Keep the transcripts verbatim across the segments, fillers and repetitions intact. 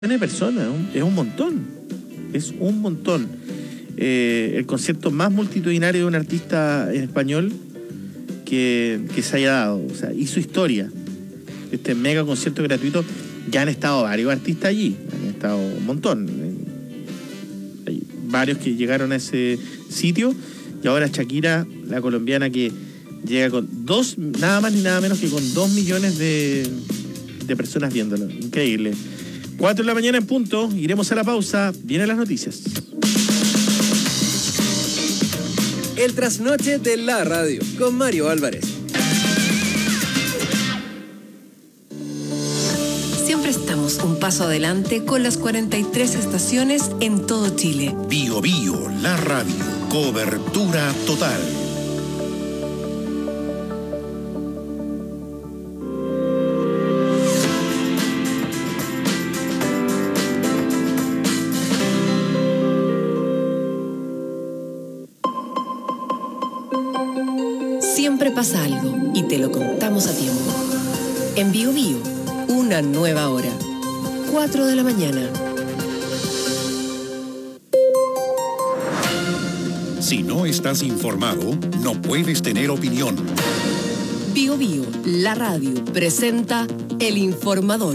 de personas, es un montón, es un montón. Eh, el concierto más multitudinario de un artista en español que, que se haya dado, o sea, hizo historia. Este mega concierto gratuito, ya han estado varios artistas allí, han estado un montón. Hay varios que llegaron a ese sitio y ahora Shakira, la colombiana, que llega con dos, nada más ni nada menos que con dos millones de, de personas viéndolo. Increíble. Cuatro de la mañana en punto, iremos a la pausa, vienen las noticias. El trasnoche de la radio, con Mario Álvarez. Siempre estamos un paso adelante con las cuarenta y tres estaciones en todo Chile. Bio Bio, la radio, cobertura total. Siempre pasa algo y te lo contamos a tiempo. En Bio Bio, una nueva hora. cuatro de la mañana. Si no estás informado, no puedes tener opinión. Bio Bio, la radio, presenta El Informador.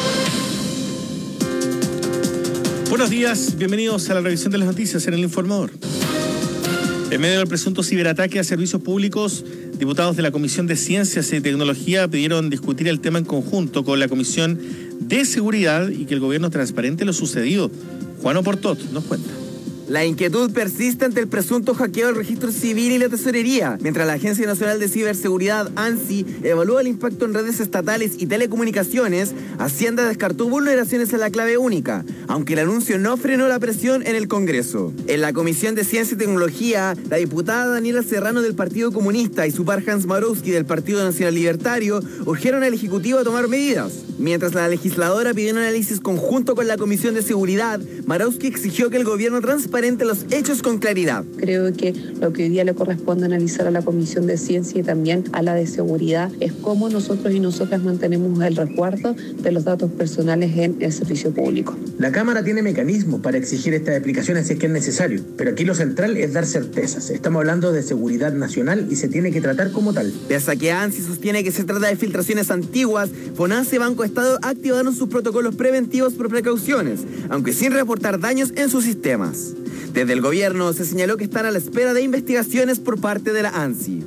Buenos días, bienvenidos a la revisión de las noticias en El Informador. En medio del presunto ciberataque a servicios públicos, diputados de la Comisión de Ciencias y Tecnología pidieron discutir el tema en conjunto con la Comisión de Seguridad y que el gobierno transparente lo sucedido. Juan Oportot nos cuenta. La inquietud persiste ante el presunto hackeo del registro civil y la tesorería, mientras la Agencia Nacional de Ciberseguridad, ANSI, evalúa el impacto en redes estatales y telecomunicaciones. Hacienda descartó vulneraciones a la clave única, aunque el anuncio no frenó la presión en el Congreso. En la Comisión de Ciencia y Tecnología, la diputada Daniela Serrano del Partido Comunista y su par Hans Marowski del Partido Nacional Libertario urgieron al Ejecutivo a tomar medidas. Mientras la legisladora pidió un análisis conjunto con la Comisión de Seguridad, Marowski exigió que el gobierno transparente los hechos con claridad. Creo que lo que hoy día le corresponde analizar a la Comisión de Ciencia y también a la de Seguridad es cómo nosotros y nosotras mantenemos el resguardo de los datos personales en el servicio público. La Cámara tiene mecanismos para exigir estas explicaciones si es que es necesario, pero aquí lo central es dar certezas. Estamos hablando de seguridad nacional y se tiene que tratar como tal. Pese a que ANSI sostiene que se trata de filtraciones antiguas, FONASA y Banco Estado activaron sus protocolos preventivos por precauciones, aunque sin reportar daños en sus sistemas. Desde el gobierno se señaló que están a la espera de investigaciones por parte de la ANSI.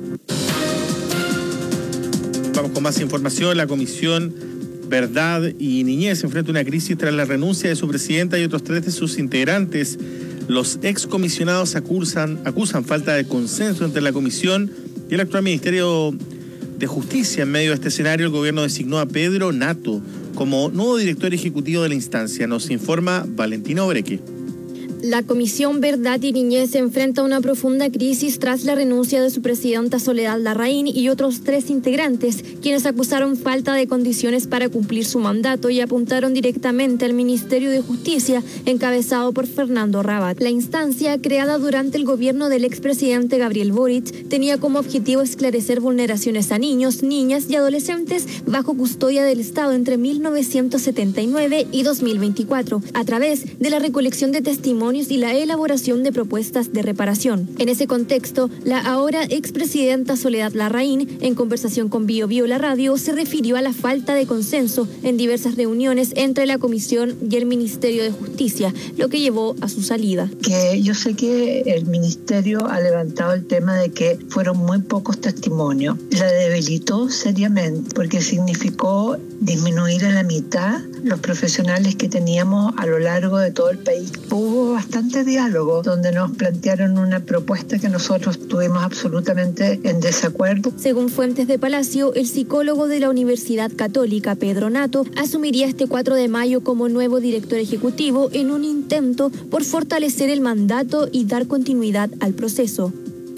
Vamos con más información. La Comisión Verdad y Niñez enfrenta una crisis tras la renuncia de su presidenta y otros tres de sus integrantes. Los excomisionados acusan, acusan falta de consenso entre la comisión y el actual Ministerio de Justicia. En medio de este escenario, el gobierno designó a Pedro Nato como nuevo director ejecutivo de la instancia. Nos informa Valentina Obreque. La Comisión Verdad y Niñez enfrenta una profunda crisis tras la renuncia de su presidenta Soledad Larraín y otros tres integrantes, quienes acusaron falta de condiciones para cumplir su mandato y apuntaron directamente al Ministerio de Justicia, encabezado por Fernando Rabat. La instancia, creada durante el gobierno del expresidente Gabriel Boric, tenía como objetivo esclarecer vulneraciones a niños, niñas y adolescentes bajo custodia del Estado entre mil novecientos setenta y nueve y dos mil veinticuatro, a través de la recolección de testimonios y la elaboración de propuestas de reparación. En ese contexto, la ahora expresidenta Soledad Larraín, en conversación con Bio Bio la radio, se refirió a la falta de consenso en diversas reuniones entre la Comisión y el Ministerio de Justicia, lo que llevó a su salida. Que yo sé que el Ministerio ha levantado el tema de que fueron muy pocos testimonios. La debilitó seriamente porque significó disminuir a la mitad los profesionales que teníamos a lo largo de todo el país. Hubo bastante diálogo donde nos plantearon una propuesta que nosotros estuvimos absolutamente en desacuerdo. Según fuentes de Palacio, el psicólogo de la Universidad Católica, Pedro Nato, asumiría este cuatro de mayo como nuevo director ejecutivo en un intento por fortalecer el mandato y dar continuidad al proceso.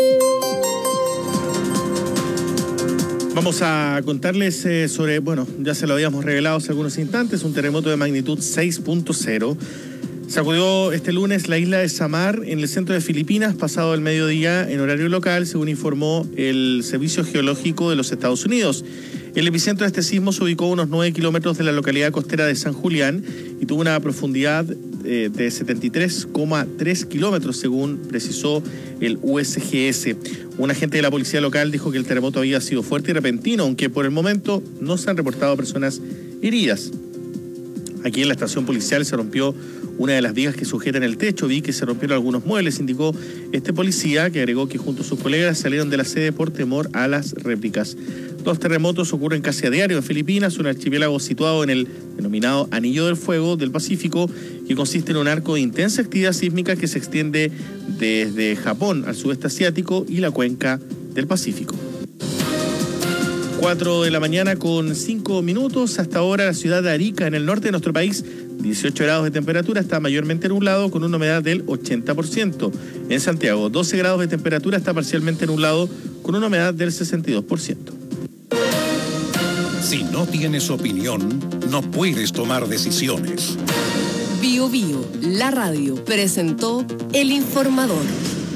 Vamos a contarles eh, sobre, bueno, ya se lo habíamos revelado hace algunos instantes, un terremoto de magnitud seis punto cero. Sacudió este lunes la isla de Samar en el centro de Filipinas, pasado el mediodía en horario local, según informó el Servicio Geológico de los Estados Unidos. El epicentro de este sismo se ubicó a unos nueve kilómetros de la localidad costera de San Julián y tuvo una profundidad eh, de setenta y tres coma tres kilómetros, según precisó el U S G S. Un agente de la policía local dijo que el terremoto había sido fuerte y repentino, aunque por el momento no se han reportado personas heridas. Aquí en la estación policial se rompió una de las vigas que sujetan el techo. Vi que se rompieron algunos muebles, indicó este policía, que agregó que junto a sus colegas salieron de la sede por temor a las réplicas. Dos terremotos ocurren casi a diario en Filipinas, un archipiélago situado en el denominado Anillo del Fuego del Pacífico, que consiste en un arco de intensa actividad sísmica que se extiende desde Japón al sudeste asiático y la cuenca del Pacífico. cuatro de la mañana con cinco minutos. Hasta ahora la ciudad de Arica, en el norte de nuestro país, dieciocho grados de temperatura, está mayormente nublado con una humedad del ochenta por ciento. En Santiago, doce grados de temperatura, está parcialmente nublado con una humedad del sesenta y dos por ciento. Si no tienes opinión, no puedes tomar decisiones. Bio Bio, la radio, presentó El Informador.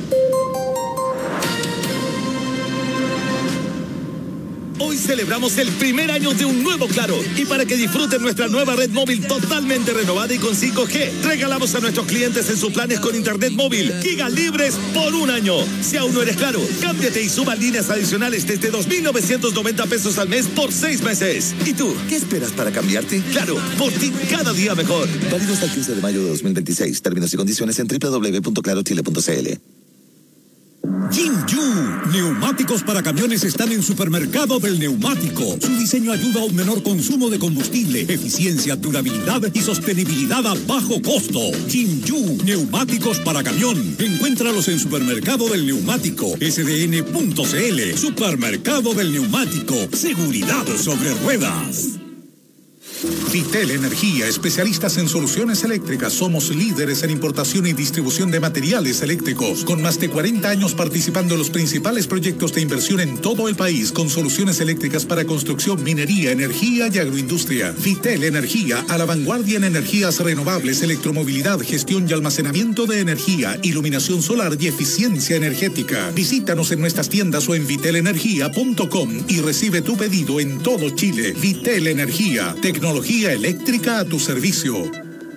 Hoy celebramos el primer año de un nuevo Claro, y para que disfruten nuestra nueva red móvil totalmente renovada y con cinco G, regalamos a nuestros clientes en sus planes con internet móvil gigas libres por un año. Si aún no eres Claro, cámbiate y suma líneas adicionales desde dos mil novecientos noventa pesos al mes por seis meses. ¿Y tú, qué esperas para cambiarte? Claro, por ti cada día mejor. Válido hasta el quince de mayo de dos mil veintiséis. Términos y condiciones en doble u doble u doble u punto claro chile punto c l. Jinju, neumáticos para camiones están en Supermercado del Neumático. Su diseño ayuda a un menor consumo de combustible, eficiencia, durabilidad y sostenibilidad a bajo costo. Jinju, neumáticos para camión. Encuéntralos en Supermercado del Neumático, s d n punto c l. Supermercado del Neumático, seguridad sobre ruedas. Vitel Energía, especialistas en soluciones eléctricas. Somos líderes en importación y distribución de materiales eléctricos, con más de cuarenta años participando en los principales proyectos de inversión en todo el país, con soluciones eléctricas para construcción, minería, energía y agroindustria. Vitel Energía, a la vanguardia en energías renovables, electromovilidad, gestión y almacenamiento de energía, iluminación solar y eficiencia energética. Visítanos en nuestras tiendas o en vitel energía punto com y recibe tu pedido en todo Chile. Vitel Energía, tecnología Tecnología eléctrica a tu servicio.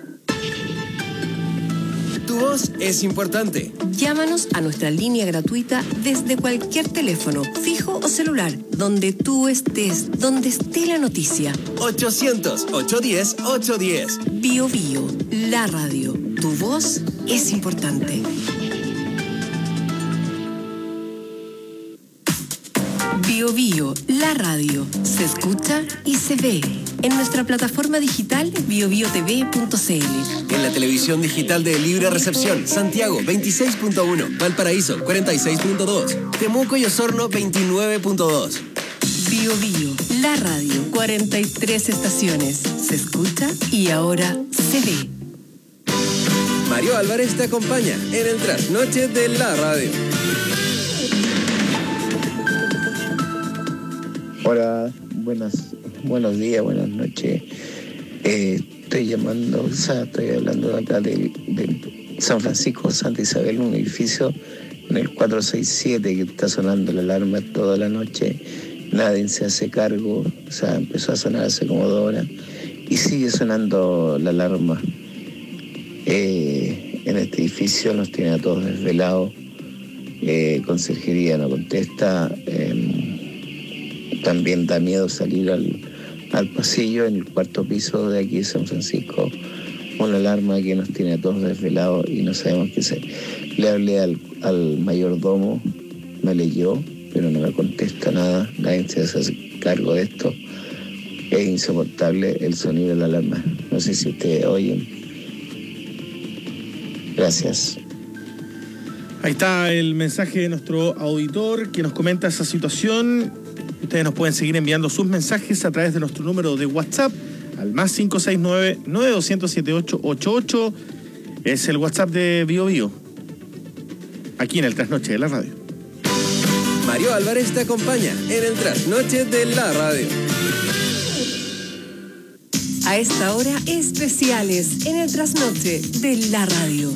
Tu voz es importante. Llámanos a nuestra línea gratuita desde cualquier teléfono, fijo o celular, donde tú estés, donde esté la noticia. ochocientos, ochocientos diez, ochocientos diez. Bio Bio, la radio. Tu voz es importante. Bio Bio, la radio. Se escucha y se ve. En nuestra plataforma digital bio bio t v punto c l. En la televisión digital de Libre Recepción, Santiago veintiséis punto uno, Valparaíso cuarenta y seis punto dos, Temuco y Osorno veintinueve punto dos. Bio Bio, la radio, cuarenta y tres estaciones. Se escucha y ahora se ve. Mario Álvarez te acompaña en el trasnoche de la radio. Hola, buenas, buenos días, buenas noches. Eh, estoy llamando, o sea, estoy hablando acá del, del San Francisco, Santa Isabel, un edificio en el cuatrocientos sesenta y siete que está sonando la alarma toda la noche. Nadie se hace cargo, o sea, empezó a sonar hace como dos horas y sigue sonando la alarma. Eh, en este edificio nos tiene a todos desvelados. Eh, conserjería no contesta. Eh, También da miedo salir al, al pasillo en el cuarto piso de aquí de San Francisco. Una alarma que nos tiene a todos desvelados y no sabemos qué hacer. Le hablé al, al mayordomo, me leyó, pero no me contesta nada. Nadie se hace cargo de esto. Es insoportable el sonido de la alarma. No sé si ustedes oyen. Gracias. Ahí está el mensaje de nuestro auditor que nos comenta esa situación. Ustedes nos pueden seguir enviando sus mensajes a través de nuestro número de WhatsApp al más cinco seis nueve, nueve dos cero siete ocho ocho ocho. Es el WhatsApp de Bio Bio, aquí en el Trasnoche de la Radio. Mario Álvarez te acompaña en el Trasnoche de la Radio. A esta hora, especiales en el Trasnoche de la Radio.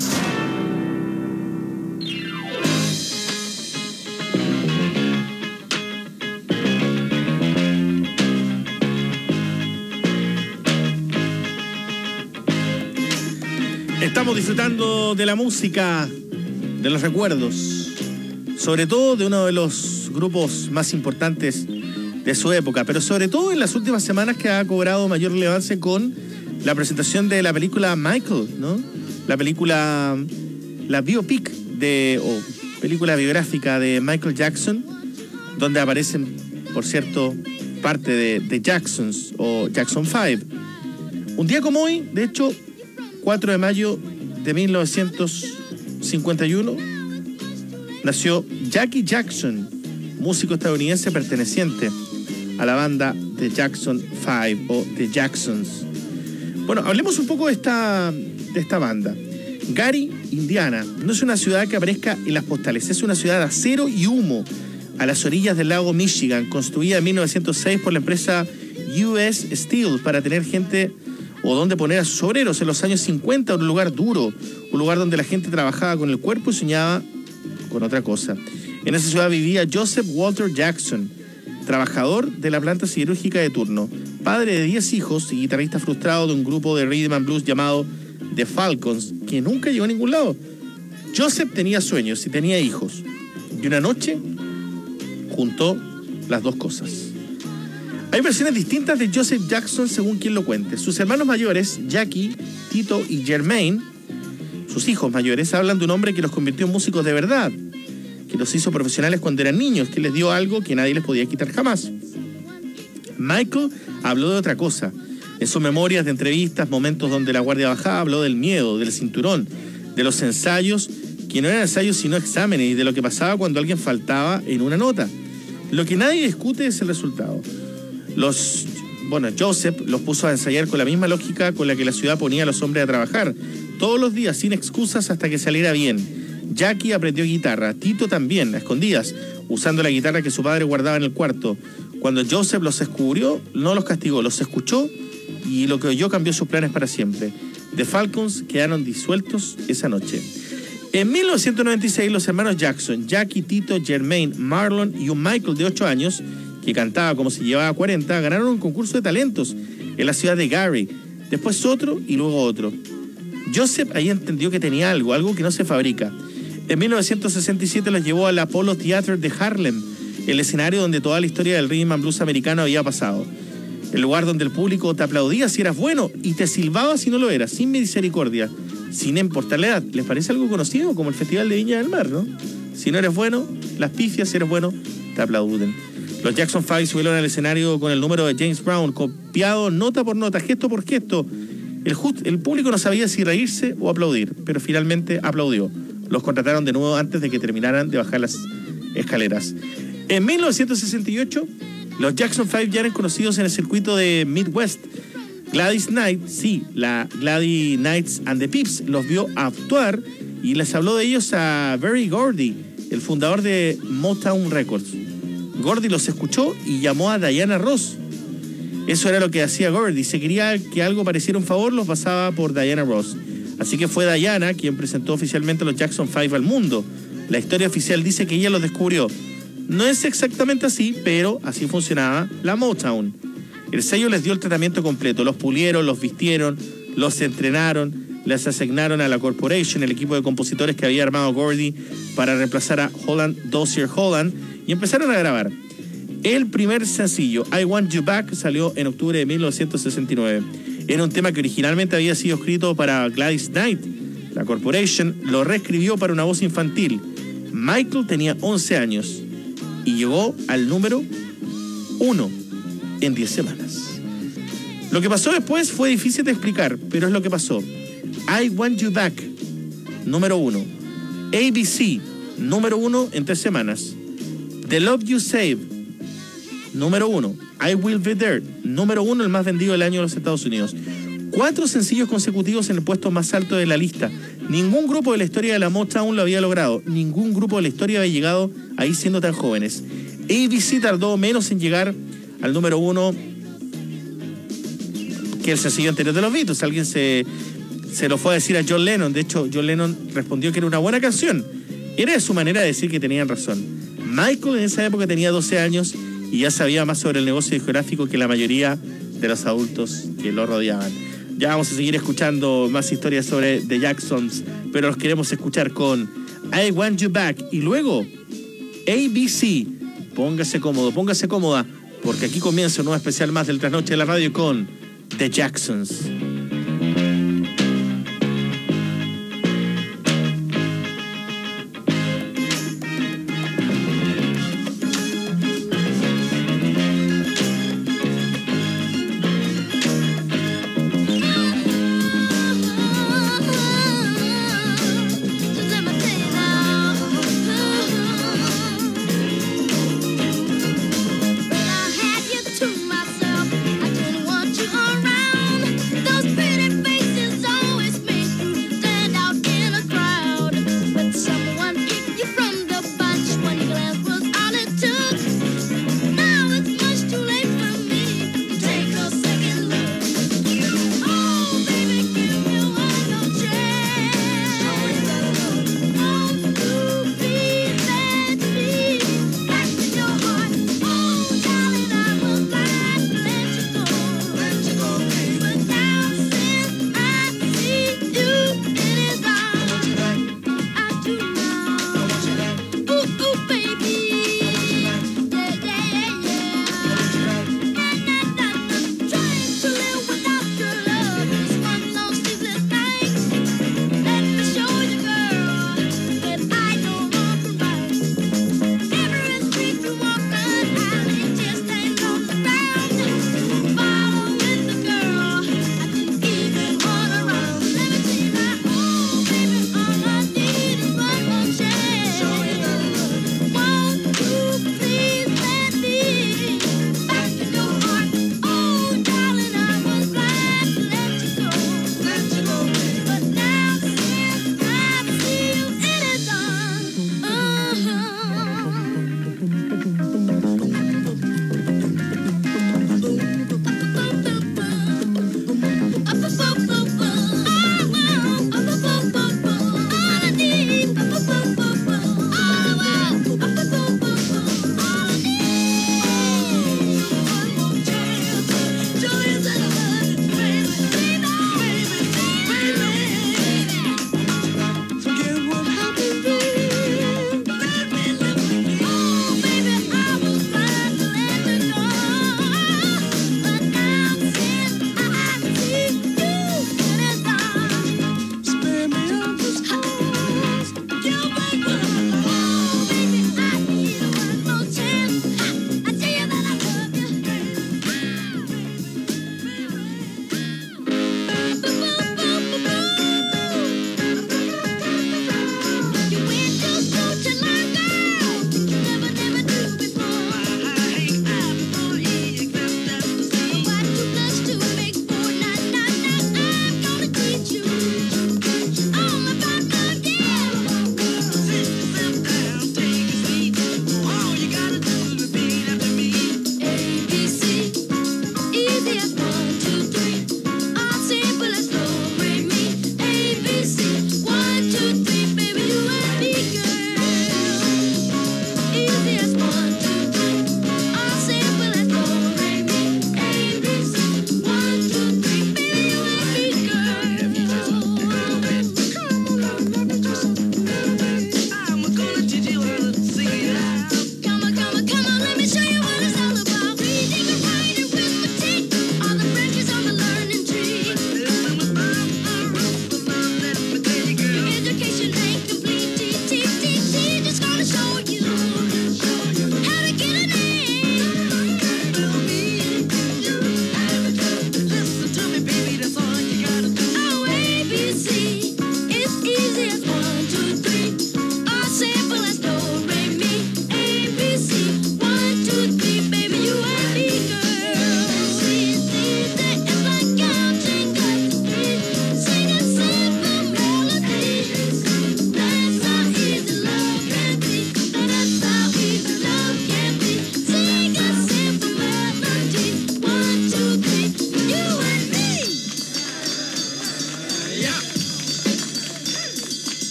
Estamos disfrutando de la música, de los recuerdos, sobre todo de uno de los grupos más importantes de su época, pero sobre todo en las últimas semanas que ha cobrado mayor relevancia con la presentación de la película Michael, ¿no? La película, la biopic de, o película biográfica de Michael Jackson, donde aparecen, por cierto, parte de, de Jacksons o Jackson cinco. Un día como hoy, de hecho, cuatro de mayo de mil novecientos cincuenta y uno, nació Jackie Jackson, músico estadounidense perteneciente a la banda The Jackson cinco o The Jacksons. Bueno, hablemos un poco de esta, de esta banda. Gary, Indiana, no es una ciudad que aparezca en las postales, es una ciudad de acero y humo a las orillas del lago Michigan, construida en mil novecientos seis por la empresa U S Steel para tener gente o donde poner a sus obreros. En los años cincuenta, un lugar duro, un lugar donde la gente trabajaba con el cuerpo y soñaba con otra cosa. En esa ciudad vivía Joseph Walter Jackson, trabajador de la planta siderúrgica de turno, padre de diez hijos y guitarrista frustrado de un grupo de rhythm and blues llamado The Falcons, que nunca llegó a ningún lado. Joseph tenía sueños y tenía hijos, y una noche juntó las dos cosas. Hay versiones distintas de Joseph Jackson según quien lo cuente. Sus hermanos mayores, Jackie, Tito y Jermaine, sus hijos mayores, hablan de un hombre que los convirtió en músicos de verdad, que los hizo profesionales cuando eran niños, que les dio algo que nadie les podía quitar jamás. Michael habló de otra cosa. En sus memorias de entrevistas, momentos donde la guardia bajaba, habló del miedo, del cinturón, de los ensayos, que no eran ensayos sino exámenes, y de lo que pasaba cuando alguien faltaba en una nota. Lo que nadie discute es el resultado. Los, bueno, Joseph los puso a ensayar con la misma lógica con la que la ciudad ponía a los hombres a trabajar, todos los días, sin excusas, hasta que saliera bien. Jackie aprendió guitarra, Tito también, a escondidas, usando la guitarra que su padre guardaba en el cuarto. Cuando Joseph los descubrió, no los castigó, los escuchó, y lo que oyó cambió sus planes para siempre. The Falcons quedaron disueltos esa noche. En mil novecientos noventa y seis, los hermanos Jackson, Jackie, Tito, Jermaine, Marlon y un Michael de ocho años, que cantaba como si llevaba cuarenta, ganaron un concurso de talentos en la ciudad de Gary. Después otro y luego otro. Joseph ahí entendió que tenía algo, algo que no se fabrica. En mil novecientos sesenta y siete los llevó al Apollo Theater de Harlem, el escenario donde toda la historia del rhythm and blues americano había pasado. El lugar donde el público te aplaudía si eras bueno y te silbaba si no lo eras, sin misericordia, sin importar la edad. ¿Les parece algo conocido? Como el Festival de Viña del Mar, ¿no? Si no eres bueno, las pifias, si eres bueno, te aplauden. Los Jackson cinco subieron al escenario con el número de James Brown, copiado nota por nota, gesto por gesto. El, just, el público no sabía si reírse o aplaudir, pero finalmente aplaudió. Los contrataron de nuevo antes de que terminaran de bajar las escaleras. En mil novecientos sesenta y ocho, los Jackson cinco ya eran conocidos en el circuito de Midwest. Gladys Knight, sí, la Gladys Knights and the Pips, los vio actuar y les habló de ellos a Berry Gordy, el fundador de Motown Records. Gordy los escuchó y llamó a Diana Ross. Eso era lo que hacía Gordy. Si quería que algo pareciera un favor, los pasaba por Diana Ross. Así que fue Diana quien presentó oficialmente a los Jackson cinco al mundo. La historia oficial dice que ella los descubrió. No es exactamente así, pero así funcionaba la Motown. El sello les dio el tratamiento completo. Los pulieron, los vistieron, los entrenaron, les asignaron a la Corporation, el equipo de compositores que había armado Gordy para reemplazar a Holland Dozier Holland, y empezaron a grabar. El primer sencillo, I Want You Back, salió en octubre de mil novecientos sesenta y nueve. Era un tema que originalmente había sido escrito para Gladys Knight. La Corporation lo reescribió para una voz infantil. Michael tenía once años y llegó al número uno en diez semanas. Lo que pasó después fue difícil de explicar, pero es lo que pasó. I Want You Back, número uno. A B C, número uno en tres semanas. The Love You Save, número uno. I Will Be There, número uno, el más vendido del año en los Estados Unidos. Cuatro sencillos consecutivos en el puesto más alto de la lista. Ningún grupo de la historia de la Motown lo había logrado. Ningún grupo de la historia había llegado ahí siendo tan jóvenes. A B C tardó menos en llegar al número uno que el sencillo anterior de los Beatles. Alguien se, se lo fue a decir a John Lennon. De hecho, John Lennon respondió que era una buena canción. Era de su manera de decir que tenían razón. Michael en esa época tenía doce años y ya sabía más sobre el negocio discográfico que la mayoría de los adultos que lo rodeaban. Ya vamos a seguir escuchando más historias sobre The Jacksons, pero los queremos escuchar con I Want You Back y luego A B C. Póngase cómodo, póngase cómoda, porque aquí comienza un nuevo especial más del Trasnoche de la Radio con The Jacksons. To myself, I didn't want you around. Those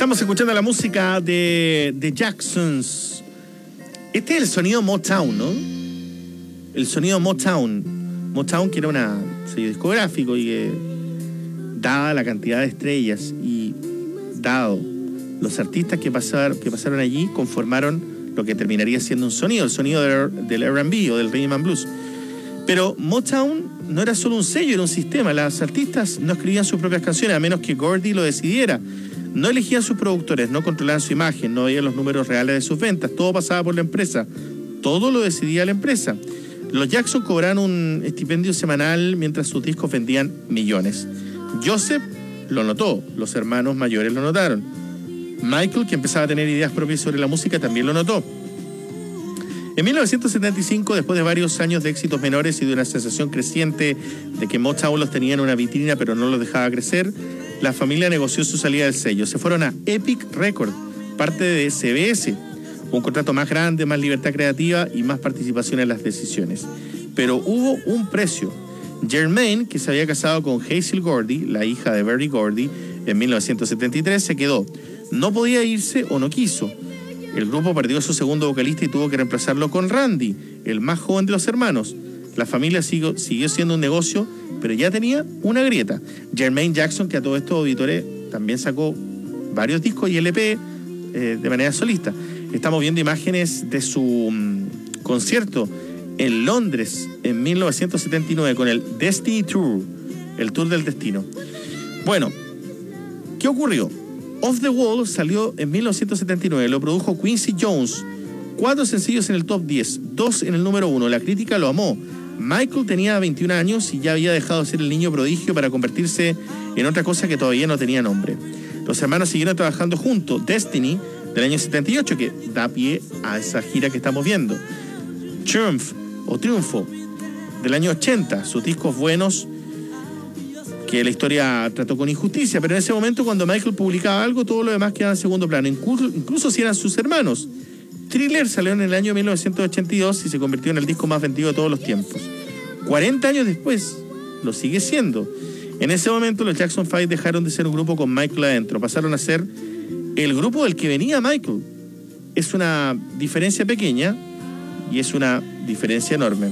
Estamos escuchando la música de, de Jacksons. Este es el sonido Motown, ¿no? El sonido Motown. Motown, que era una sello discográfico y que, dada la cantidad de estrellas y dado los artistas que pasaron, que pasaron allí, conformaron lo que terminaría siendo un sonido, el sonido del, del R and B o del Rhythm and Blues. Pero Motown no era solo un sello, era un sistema. Las artistas no escribían sus propias canciones, a menos que Gordy lo decidiera. No elegían sus productores, no controlaban su imagen, no veían los números reales de sus ventas. Todo pasaba por la empresa. Todo lo decidía la empresa. Los Jackson cobraban un estipendio semanal mientras sus discos vendían millones. Joseph lo notó, los hermanos mayores lo notaron. Michael, que empezaba a tener ideas propias sobre la música, también lo notó. En mil novecientos setenta y cinco, después de varios años de éxitos menores y de una sensación creciente de que Motown los tenía en una vitrina pero no los dejaba crecer, la familia negoció su salida del sello. Se fueron a Epic Records, parte de C B S, un contrato más grande, más libertad creativa y más participación en las decisiones. Pero hubo un precio. Jermaine, que se había casado con Hazel Gordy, la hija de Berry Gordy, en mil novecientos setenta y tres, se quedó. No podía irse o no quiso. El grupo perdió a su segundo vocalista y tuvo que reemplazarlo con Randy, el más joven de los hermanos. La familia siguió, siguió siendo un negocio, pero ya tenía una grieta. Jermaine Jackson, que a todos estos auditores también sacó varios discos y L P eh, de manera solista. Estamos viendo imágenes de su um, concierto en Londres en mil novecientos setenta y nueve con el Destiny Tour, el Tour del Destino. Bueno, ¿qué ocurrió? Off the Wall salió en mil novecientos setenta y nueve, lo produjo Quincy Jones. Cuatro sencillos en el top diez, dos en el número uno. La crítica lo amó. Michael tenía veintiún años y ya había dejado de ser el niño prodigio para convertirse en otra cosa que todavía no tenía nombre. Los hermanos siguieron trabajando juntos. Destiny, del año setenta y ocho, que da pie a esa gira que estamos viendo. Triumph, o Triunfo, del año ochenta, sus discos buenos que la historia trató con injusticia, pero en ese momento cuando Michael publicaba algo, todo lo demás quedaba en segundo plano, incluso, incluso si eran sus hermanos. Thriller salió en el año mil novecientos ochenta y dos y se convirtió en el disco más vendido de todos los tiempos. cuarenta años después, lo sigue siendo. En ese momento los Jackson Five dejaron de ser un grupo con Michael adentro, pasaron a ser el grupo del que venía Michael. Es una diferencia pequeña y es una diferencia enorme.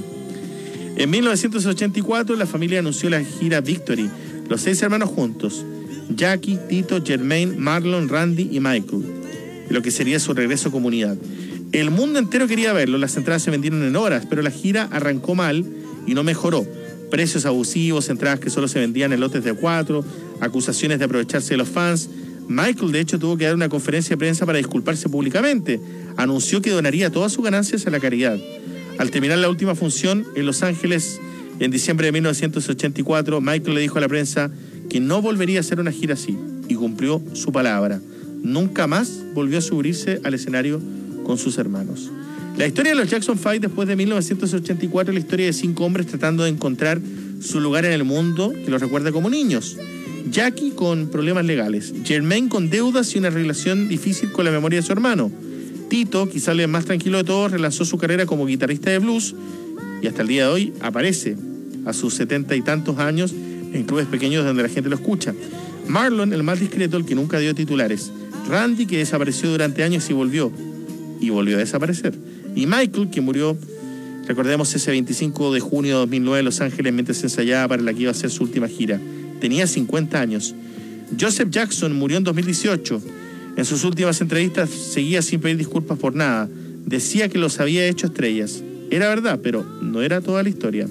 En mil novecientos ochenta y cuatro la familia anunció la gira Victory, los seis hermanos juntos, Jackie, Tito, Jermaine, Marlon, Randy y Michael, lo que sería su regreso a comunidad. El mundo entero quería verlo, las entradas se vendieron en horas, pero la gira arrancó mal y no mejoró. Precios abusivos, entradas que solo se vendían en lotes de cuatro, acusaciones de aprovecharse de los fans. Michael, de hecho, tuvo que dar una conferencia de prensa para disculparse públicamente. Anunció que donaría todas sus ganancias a la caridad. Al terminar la última función en Los Ángeles, en diciembre de mil novecientos ochenta y cuatro, Michael le dijo a la prensa que no volvería a hacer una gira así, y cumplió su palabra. Nunca más volvió a subirse al escenario con sus hermanos. La historia de los Jackson Five después de mil novecientos ochenta y cuatro es la historia de cinco hombres tratando de encontrar su lugar en el mundo que los recuerda como niños. Jackie con problemas legales, Jermaine con deudas y una relación difícil con la memoria de su hermano. Tito, quizá el más tranquilo de todos, relanzó su carrera como guitarrista de blues y hasta el día de hoy aparece a sus setenta y tantos años en clubes pequeños donde la gente lo escucha. Marlon, el más discreto, el que nunca dio titulares. Randy, que desapareció durante años y volvió, y volvió a desaparecer. Y Michael, que murió, recordemos, ese veinticinco de junio de dos mil nueve en Los Ángeles mientras se ensayaba para la que iba a ser su última gira. Tenía cincuenta años. Joseph Jackson murió en dos mil dieciocho. En sus últimas entrevistas seguía sin pedir disculpas por nada. Decía que los había hecho estrellas. Era verdad, pero no era toda la historia.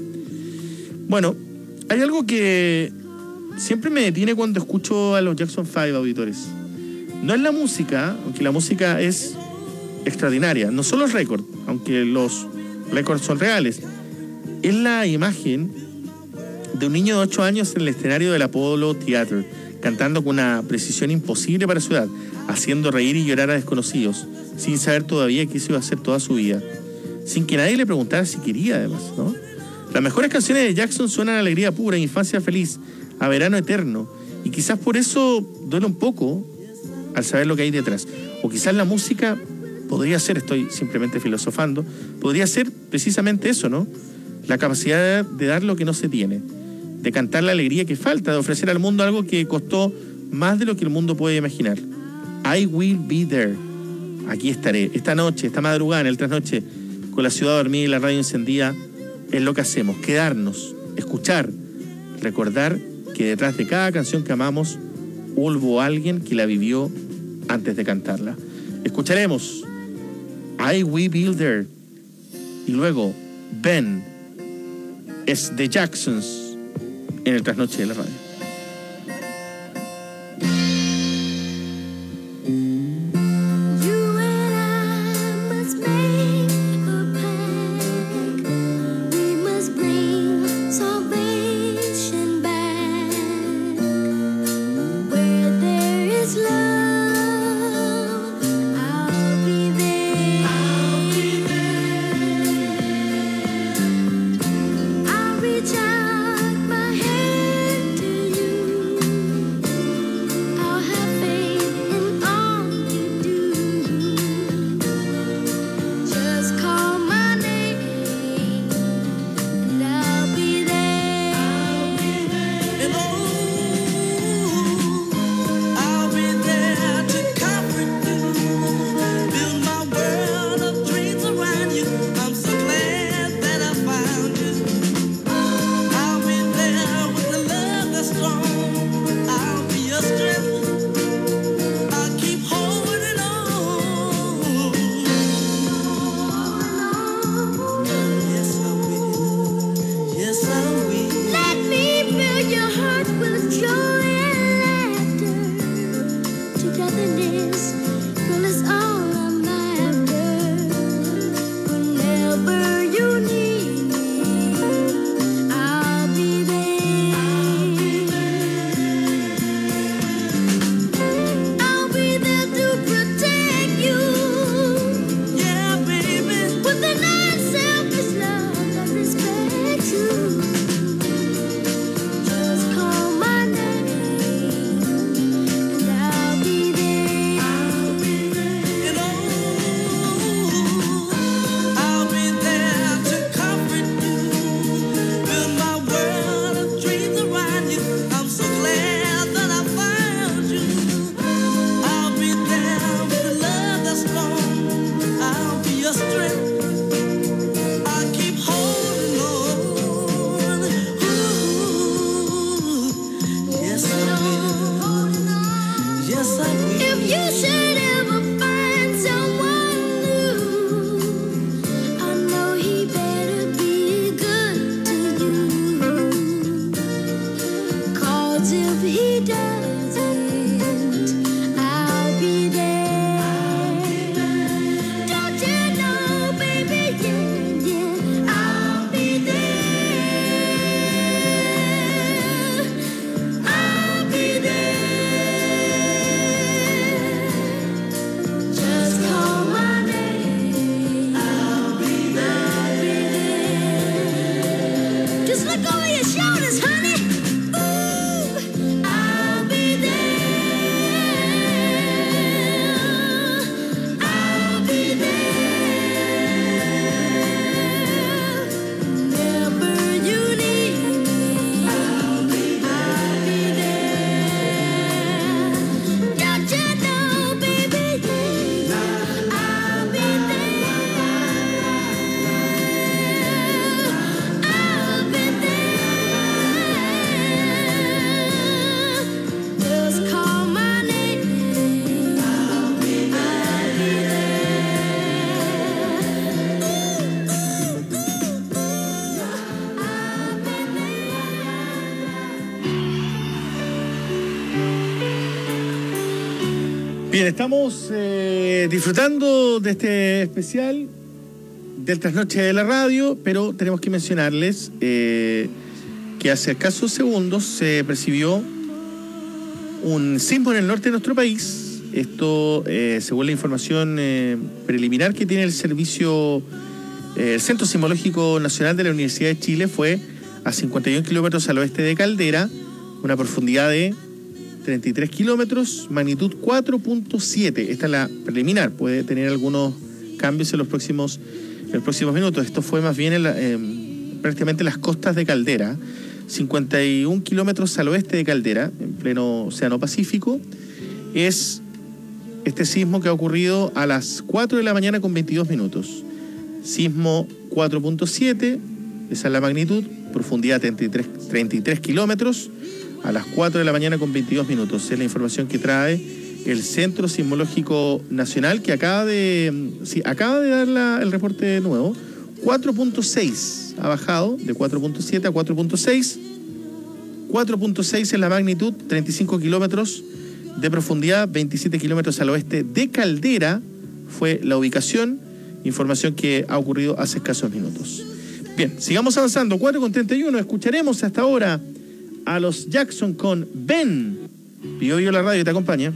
Bueno, hay algo que siempre me detiene cuando escucho a los Jackson Five, auditores. No es la música, aunque la música es extraordinaria. No son los récords, aunque los récords son reales. Es la imagen de un niño de ocho años en el escenario del Apollo Theater, cantando con una precisión imposible para su edad, haciendo reír y llorar a desconocidos, sin saber todavía qué se iba a hacer toda su vida, sin que nadie le preguntara si quería, además, ¿no? Las mejores canciones de Jackson suenan a alegría pura, infancia feliz, a verano eterno, y quizás por eso duele un poco al saber lo que hay detrás. O quizás la música podría ser, estoy simplemente filosofando, podría ser precisamente eso, ¿no? La capacidad de dar lo que no se tiene, de cantar la alegría que falta, de ofrecer al mundo algo que costó más de lo que el mundo puede imaginar. I Will Be There. Aquí estaré. Esta noche, esta madrugada, en el trasnoche, con la ciudad dormida y la radio encendida, es lo que hacemos. Quedarnos, escuchar, recordar que detrás de cada canción que amamos hubo alguien que la vivió antes de cantarla. Escucharemos I Will Be There. Y luego Ben, es The Jacksons, en el trasnoche de la radio. Bien, estamos eh, disfrutando de este especial del trasnoche de la radio, pero tenemos que mencionarles eh, que hace escasos segundos se percibió un sismo en el norte de nuestro país. Esto, eh, según la información eh, preliminar que tiene el servicio, eh, el Centro Sismológico Nacional de la Universidad de Chile, fue a cincuenta y un kilómetros al oeste de Caldera, una profundidad de treinta y tres kilómetros, magnitud cuatro punto siete. Esta es la preliminar, puede tener algunos cambios en los próximos, en los próximos minutos. Esto fue más bien en la, eh, prácticamente en las costas de Caldera, cincuenta y un kilómetros al oeste de Caldera, en pleno Océano Pacífico. Es este sismo que ha ocurrido a las cuatro de la mañana con veintidós minutos. Sismo cuatro punto siete, esa es la magnitud, profundidad treinta y tres, treinta y tres kilómetros, a las cuatro de la mañana con veintidós minutos. Es la información que trae el Centro Sismológico Nacional, que acaba de, sí, acaba de dar la, el reporte nuevo. cuatro punto seis ha bajado de cuatro punto siete a cuatro punto seis. cuatro punto seis es la magnitud, treinta y cinco kilómetros de profundidad, veintisiete kilómetros al oeste de Caldera fue la ubicación. Información que ha ocurrido hace escasos minutos. Bien, sigamos avanzando. cuatro con treinta y uno, escucharemos hasta ahora a los Jackson con Ben. Pío Yo la radio te acompaña.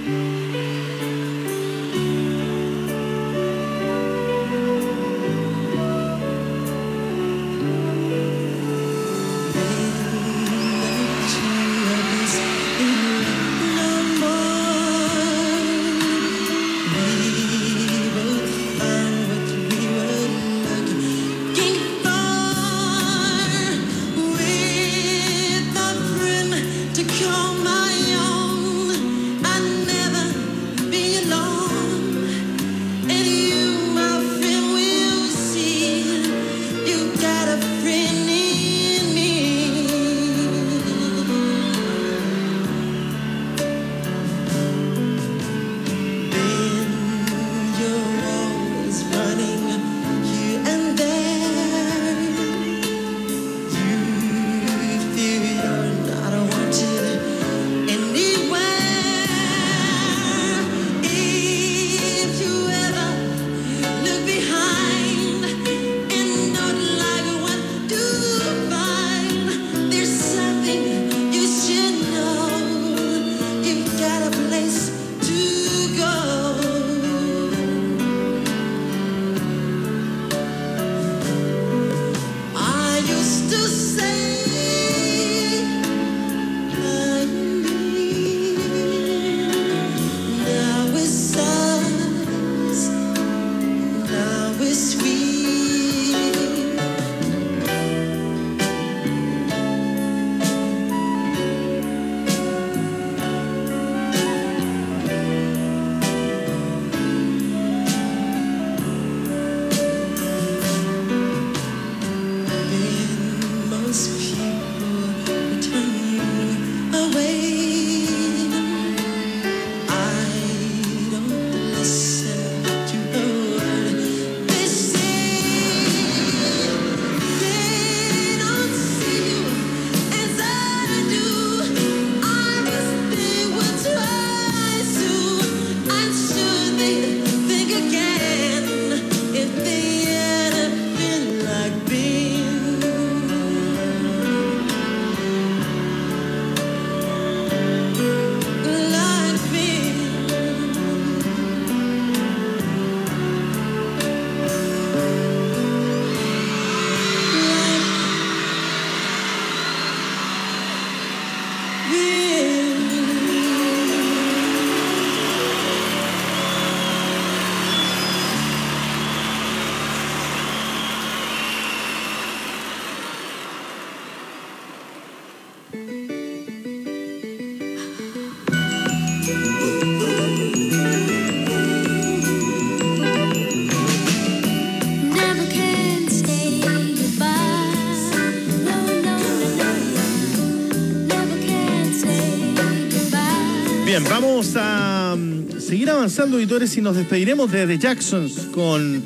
Bien, vamos a um, seguir avanzando, auditores, y nos despediremos de The Jacksons con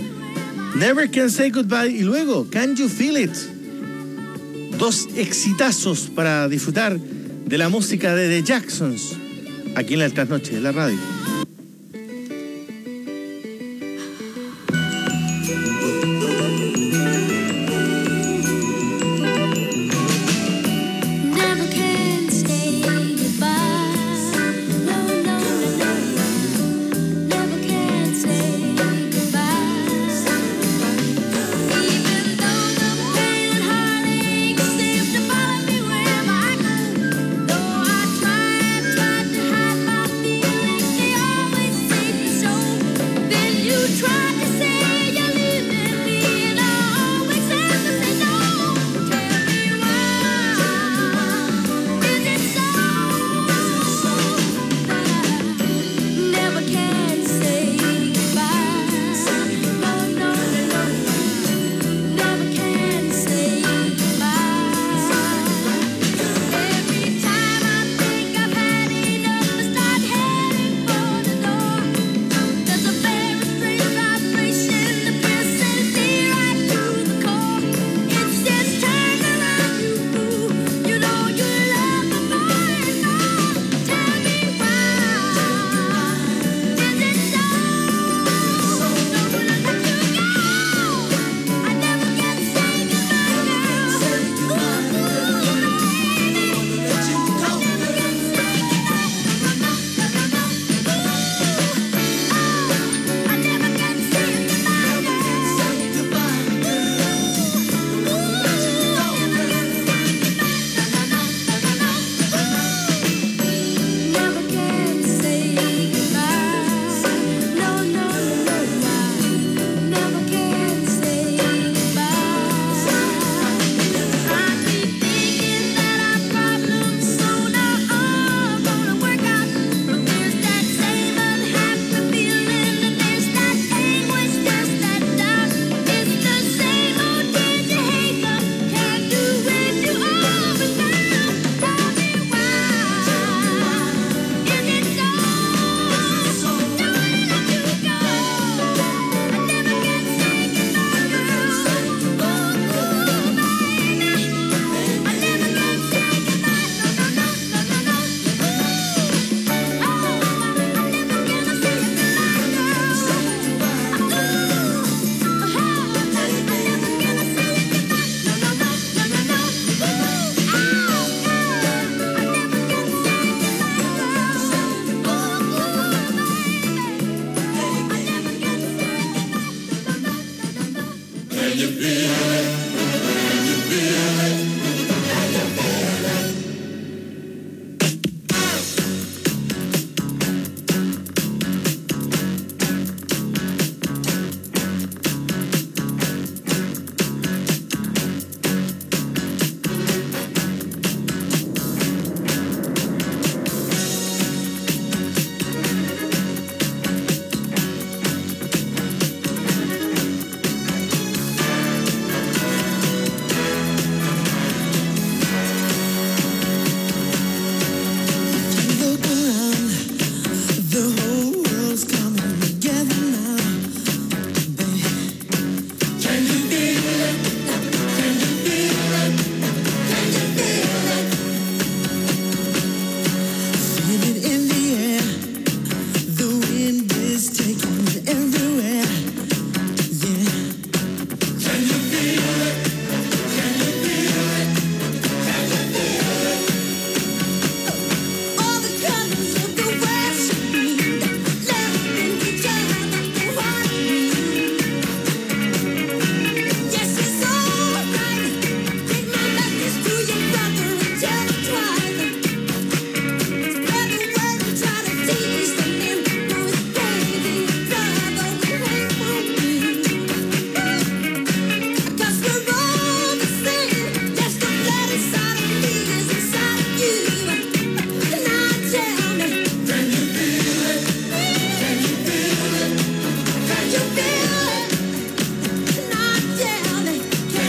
Never Can Say Goodbye y luego Can You Feel It. Dos exitazos para disfrutar de la música de The Jacksons aquí en la Trasnoche de la radio. Feelings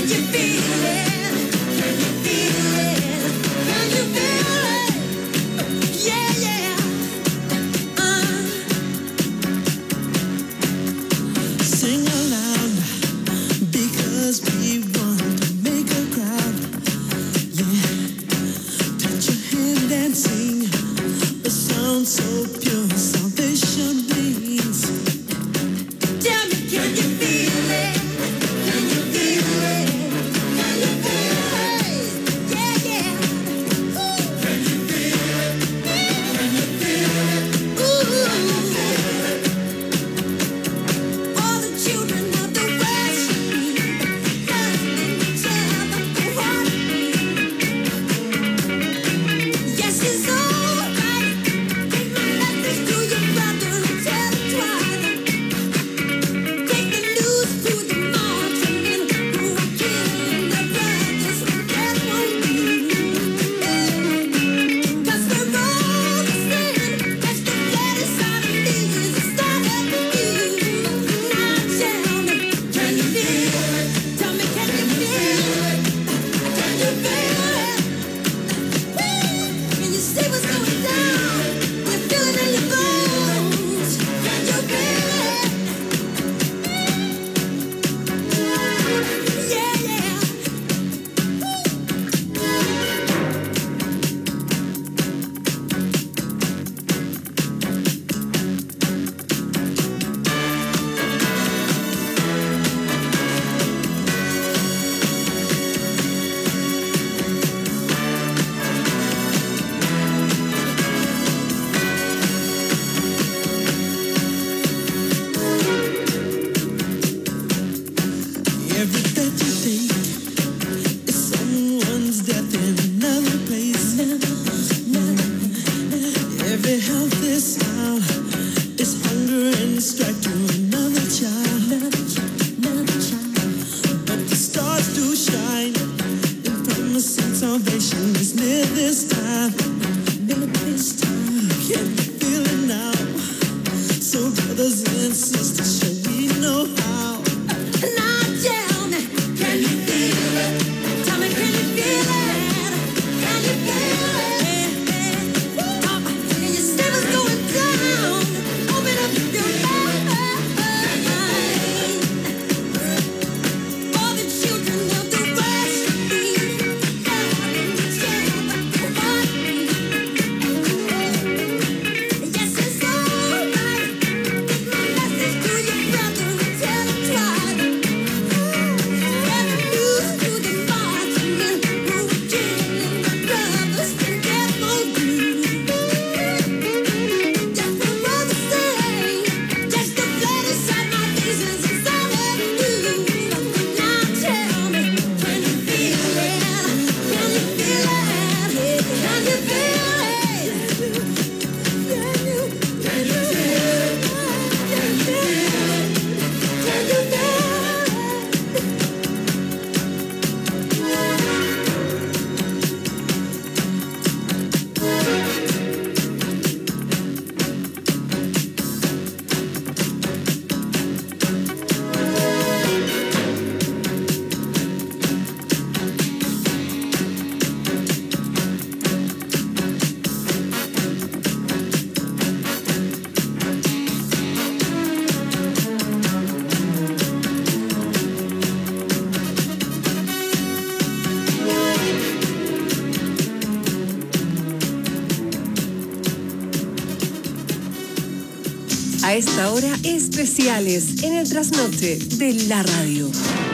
A esta hora, especiales en el trasnoche de la radio.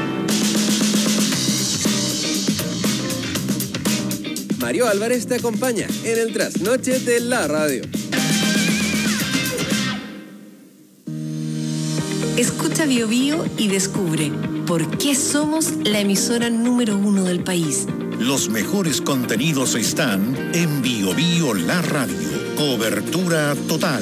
Mario Álvarez te acompaña en el trasnoche de la radio. Escucha Bio Bio y descubre por qué somos la emisora número uno del país. Los mejores contenidos están en Bio Bio La Radio. Cobertura total.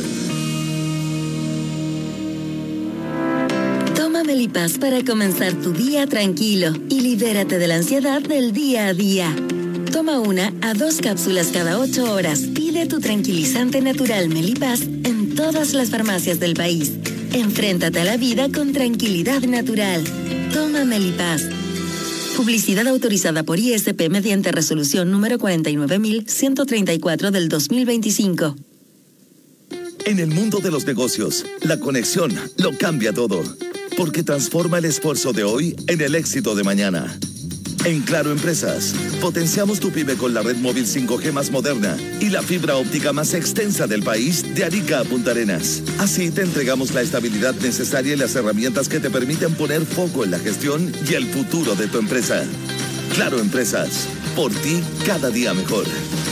Toma Melipaz para comenzar tu día tranquilo y libérate de la ansiedad del día a día. Toma una a dos cápsulas cada ocho horas. Pide tu tranquilizante natural Melipaz en todas las farmacias del país. Enfréntate a la vida con tranquilidad natural. Toma Melipaz. Publicidad autorizada por I S P mediante resolución número cuarenta y nueve mil ciento treinta y cuatro del dos mil veinticinco. En el mundo de los negocios, la conexión lo cambia todo, porque transforma el esfuerzo de hoy en el éxito de mañana. En Claro Empresas, potenciamos tu pyme con la red móvil cinco G más moderna y la fibra óptica más extensa del país, de Arica a Punta Arenas. Así te entregamos la estabilidad necesaria y las herramientas que te permiten poner foco en la gestión y el futuro de tu empresa. Claro Empresas, por ti cada día mejor.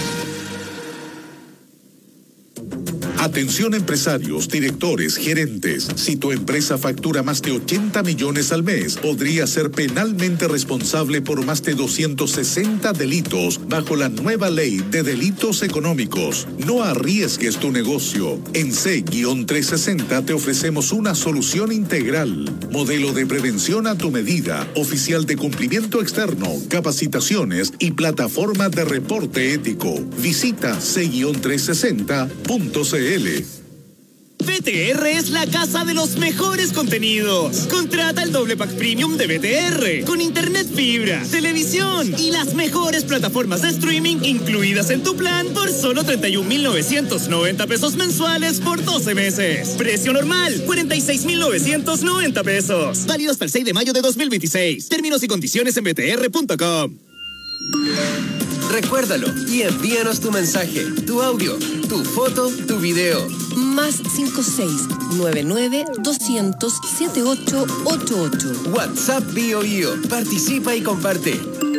Atención empresarios, directores, gerentes. Si tu empresa factura más de ochenta millones al mes, podría ser penalmente responsable por más de doscientos sesenta delitos bajo la nueva ley de delitos económicos. No arriesgues tu negocio. En C trescientos sesenta te ofrecemos una solución integral. Modelo de prevención a tu medida, oficial de cumplimiento externo, capacitaciones y plataforma de reporte ético. Visita C trescientos sesenta punto c l. B T R es la casa de los mejores contenidos. Contrata el doble pack premium de B T R con internet fibra, televisión y las mejores plataformas de streaming incluidas en tu plan por solo treinta y un mil novecientos noventa pesos mensuales por doce meses. Precio normal, cuarenta y seis mil novecientos noventa pesos. Válido hasta el seis de mayo de dos mil veintiséis. Términos y condiciones en b t r punto com. Recuérdalo y envíanos tu mensaje, tu audio, tu foto, tu video. Más cinco seis nueve nueve doscientos setenta y ocho ochenta y ocho. WhatsApp Bio Bio. Participa y comparte.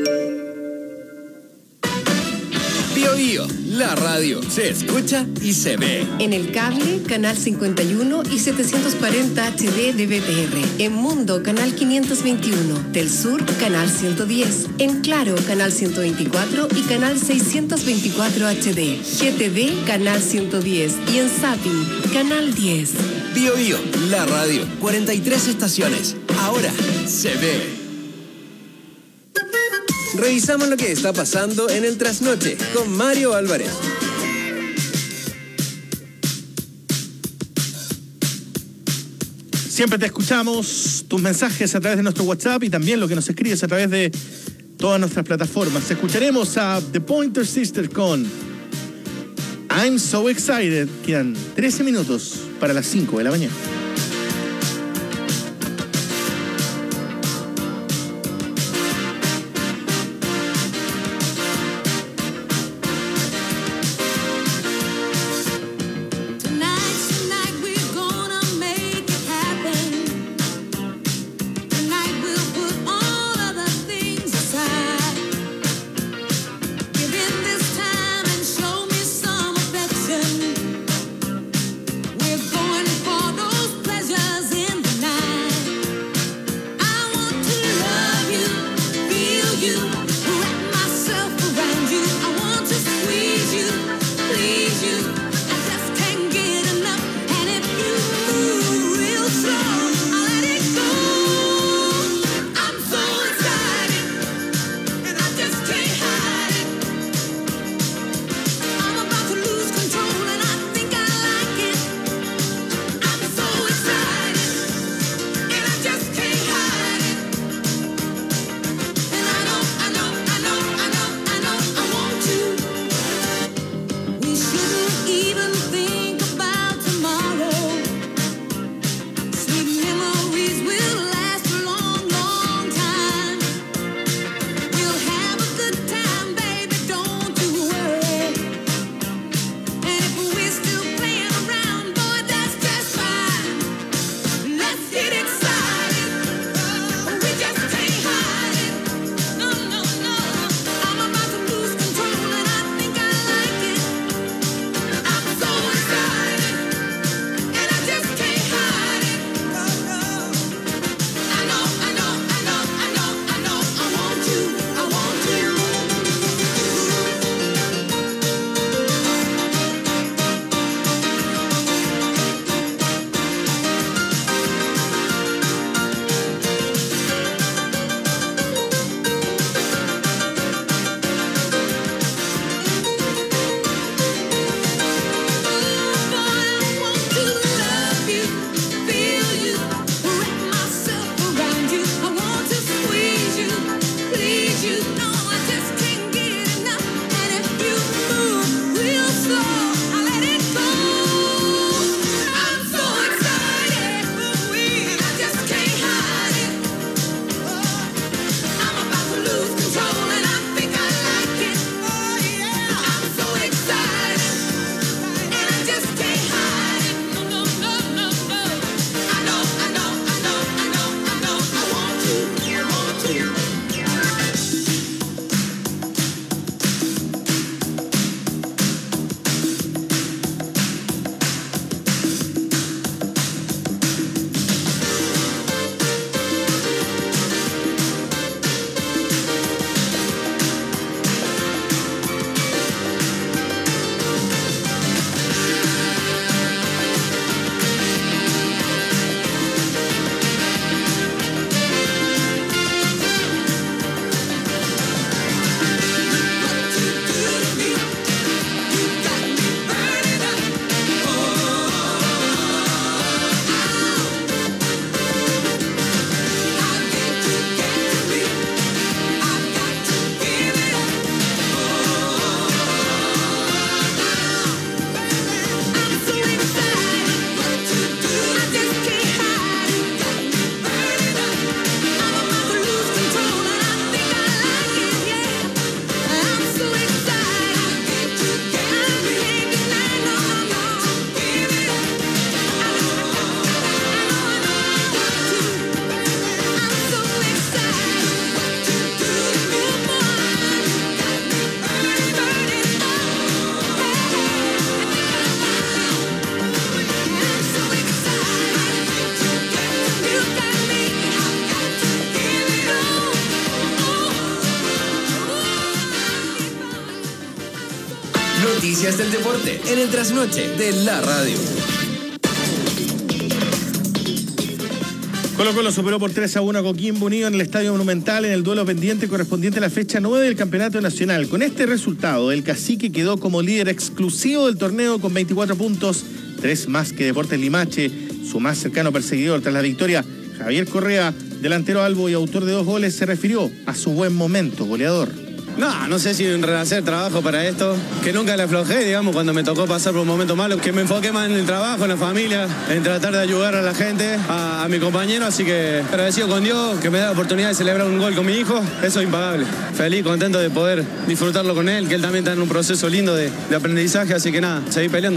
Bio Bio, la radio se escucha y se ve. En el cable, canal cincuenta y uno y setecientos cuarenta H D de B T R. En Mundo, canal quinientos veintiuno. Del Sur, canal ciento diez. En Claro, canal ciento veinticuatro y canal seiscientos veinticuatro H D. G T V, canal ciento diez. Y en Zapping, canal diez. Bio Bio, la radio. cuarenta y tres estaciones. Ahora se ve. Revisamos lo que está pasando en el trasnoche con Mario Álvarez. Siempre te escuchamos, tus mensajes a través de nuestro WhatsApp y también lo que nos escribes a través de todas nuestras plataformas. Escucharemos a The Pointer Sisters con I'm So Excited. Quedan trece minutos para las cinco de la mañana. We're going for those Noticias del deporte en el trasnoche de la radio. Colo Colo superó por tres a uno a Coquimbo Unido en el Estadio Monumental en el duelo pendiente correspondiente a la fecha nueve del Campeonato Nacional. Con este resultado, el Cacique quedó como líder exclusivo del torneo con veinticuatro puntos, tres más que Deportes Limache, su más cercano perseguidor. Tras la victoria, Javier Correa, delantero albo y autor de dos goles, se refirió a su buen momento goleador. No, no sé si hacer trabajo para esto, que nunca le aflojé, digamos, cuando me tocó pasar por un momento malo, que me enfoqué más en el trabajo, en la familia, en tratar de ayudar a la gente, a, a mi compañero, así que agradecido con Dios, que me da la oportunidad de celebrar un gol con mi hijo, eso es impagable. Feliz, contento de poder disfrutarlo con él, que él también está en un proceso lindo de, de aprendizaje, así que nada, seguir peleando.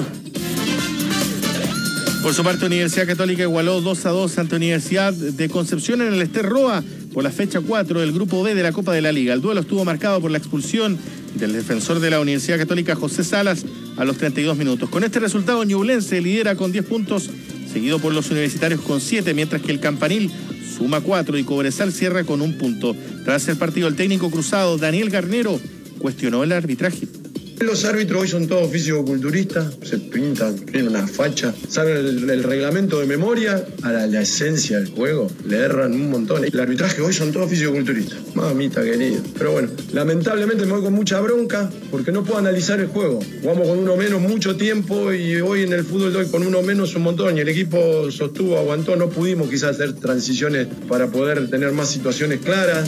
Por su parte, Universidad Católica igualó dos a dos ante Universidad de Concepción en el Ester Roa por la fecha cuatro del Grupo B de la Copa de la Liga. El duelo estuvo marcado por la expulsión del defensor de la Universidad Católica, José Salas, a los treinta y dos minutos. Con este resultado, Ñublense lidera con diez puntos, seguido por los universitarios con siete, mientras que el Campanil suma cuatro y Cobresal cierra con un punto. Tras el partido, el técnico cruzado Daniel Garnero cuestionó el arbitraje. Los árbitros hoy son todos físico-culturistas, se pintan, tienen una facha, saben el, el reglamento de memoria, a la, la esencia del juego, le erran un montón. El arbitraje hoy son todos físico-culturistas, mamita querida. Pero bueno, lamentablemente me voy con mucha bronca porque no puedo analizar el juego. Jugamos con uno menos mucho tiempo y hoy en el fútbol de hoy con uno menos un montón y el equipo sostuvo, aguantó, no pudimos quizás hacer transiciones para poder tener más situaciones claras.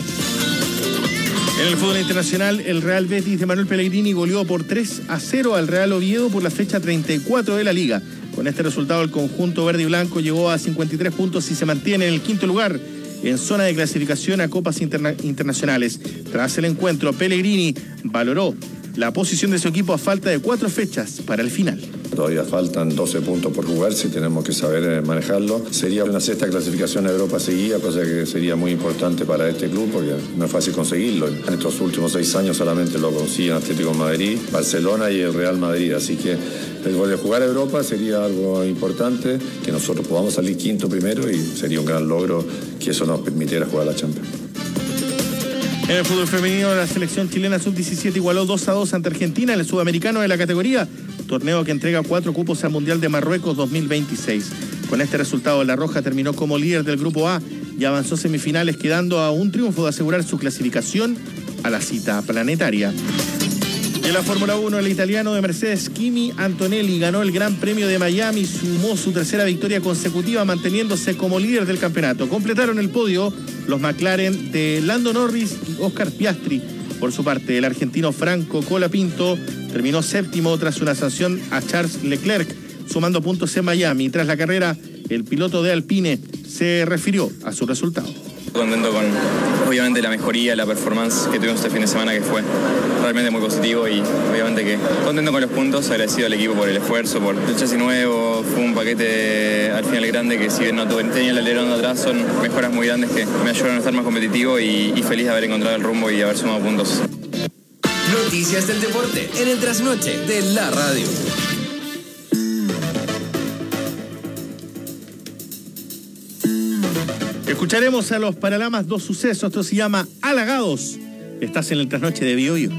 En el fútbol internacional, el Real Betis de Manuel Pellegrini goleó por tres a cero al Real Oviedo por la fecha treinta y cuatro de la Liga. Con este resultado, el conjunto verde y blanco llegó a cincuenta y tres puntos y se mantiene en el quinto lugar en zona de clasificación a copas interna- internacionales. Tras el encuentro, Pellegrini valoró la posición de su equipo a falta de cuatro fechas para el final. Todavía faltan doce puntos por jugarse y tenemos que saber manejarlo. Sería una sexta clasificación a Europa seguida, cosa que sería muy importante para este club porque no es fácil conseguirlo. En estos últimos seis años solamente lo consiguen Atlético de Madrid, Barcelona y el Real Madrid. Así que el de jugar a Europa sería algo importante, que nosotros podamos salir quinto primero y sería un gran logro que eso nos permitiera jugar a la Champions. En el fútbol femenino, la selección chilena sub diecisiete igualó dos a dos ante Argentina en el sudamericano de la categoría, torneo que entrega cuatro cupos al Mundial de Marruecos dos mil veintiséis. Con este resultado, La Roja terminó como líder del Grupo A y avanzó a semifinales, quedando a un triunfo de asegurar su clasificación a la cita planetaria. En la Fórmula uno, el italiano de Mercedes, Kimi Antonelli, ganó el Gran Premio de Miami, sumó su tercera victoria consecutiva, manteniéndose como líder del campeonato. Completaron el podio los McLaren de Lando Norris y Oscar Piastri. Por su parte, el argentino Franco Colapinto terminó séptimo tras una sanción a Charles Leclerc, sumando puntos en Miami. Tras la carrera, el piloto de Alpine se refirió a su resultado. Contento con, obviamente, la mejoría, la performance que tuvimos este fin de semana, que fue realmente muy positivo, y obviamente que contento con los puntos, agradecido al equipo por el esfuerzo, por el chasis nuevo. Fue un paquete al final grande que, si bien no tuve, tenía el alerón de atrás, son mejoras muy grandes que me ayudaron a estar más competitivo y, y feliz de haber encontrado el rumbo y haber sumado puntos. Noticias del deporte en el trasnoche de la radio. Escucharemos a los Paralamas dos sucesos. Esto se llama Halagados. Estás en el trasnoche de Biobío.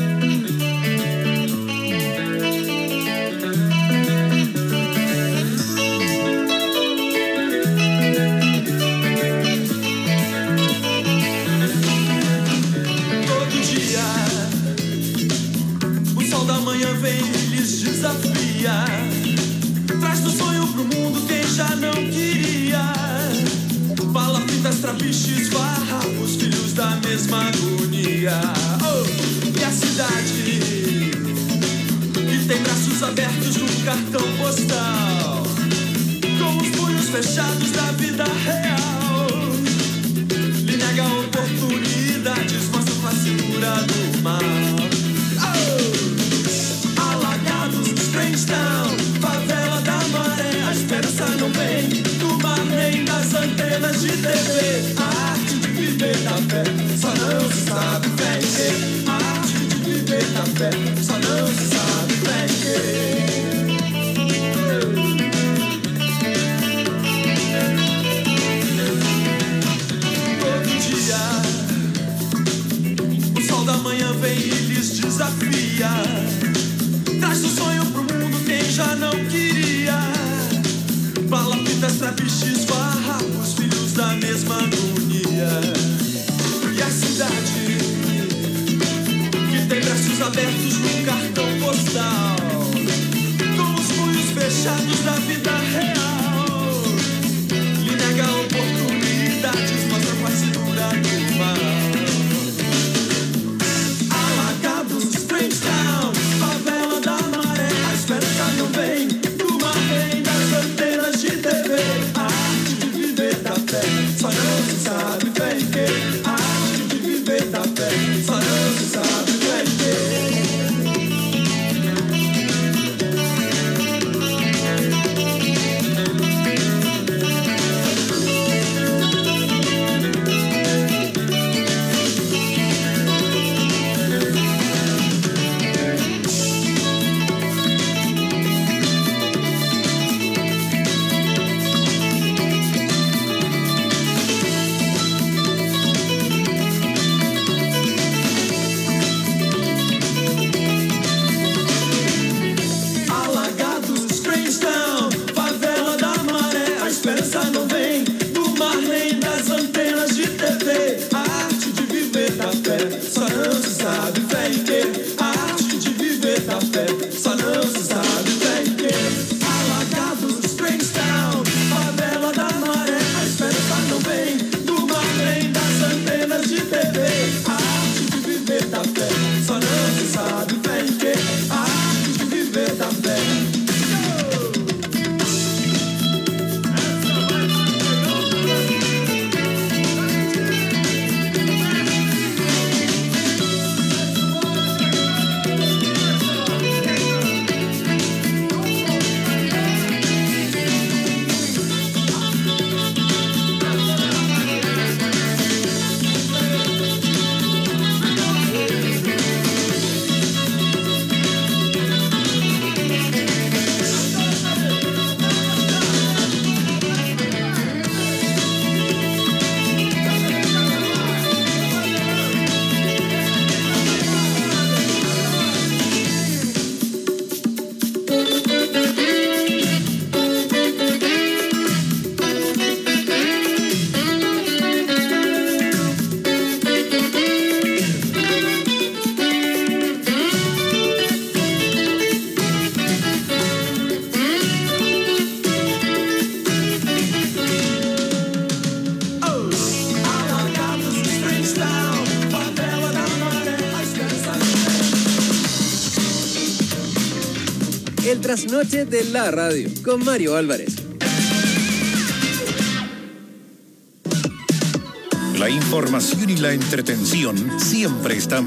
Todo dia o sol da manhã vem e lhes desafia. Traz do sonho pro mundo quem já não queria. Palafitas, trapiches, farrapos, filhos da mesma agonia. Oh, e a cidade que tem braços abertos num cartão postal, com os punhos fechados da vida real, lhe nega oportunidades, mostra a fascinura do mal. Oh, alagados, Strange-Town, favela da maré, a esperança não vem do mar nem das antenas de T V. A arte de viver da fé só não se sabe fé em quê. A arte de viver da fé só não se sabe fé em quê. Todo dia o sol da manhã vem e lhes desafia. Traz o sonho pro mundo quem já não queria. Palafitas, trapiches, farrapos, filhos da mesma agonia. E a cidade que tem braços abertos num cartão postal, com os punhos fechados da vida real, lhe nega oportunidades, mostra a face dura do mal. Alagados, Springtown, favela da maré, a esperança não vem do mar, vem das antenas de T V. A arte de viver da fé só não se sabe bem que. A arte de viver da fé só não se sabe bem que. El trasnoche de la radio con Mario Álvarez. La información y la entretención siempre están